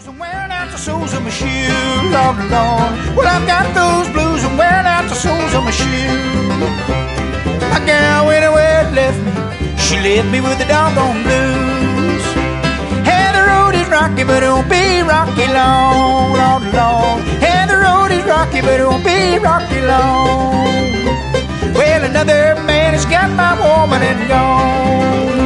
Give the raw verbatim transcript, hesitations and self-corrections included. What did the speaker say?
I'm wearing out the soles of my shoes, Lord, Lord. Well, I've got those blues. I'm wearing out the soles of my shoes. My gal went away and left me. She left me with the doggone blues. Hey, the road is rocky, but it won't be rocky long, Lord, Lord. Hey, the road is rocky, but it won't be rocky long. Well, another man has got my woman and gone.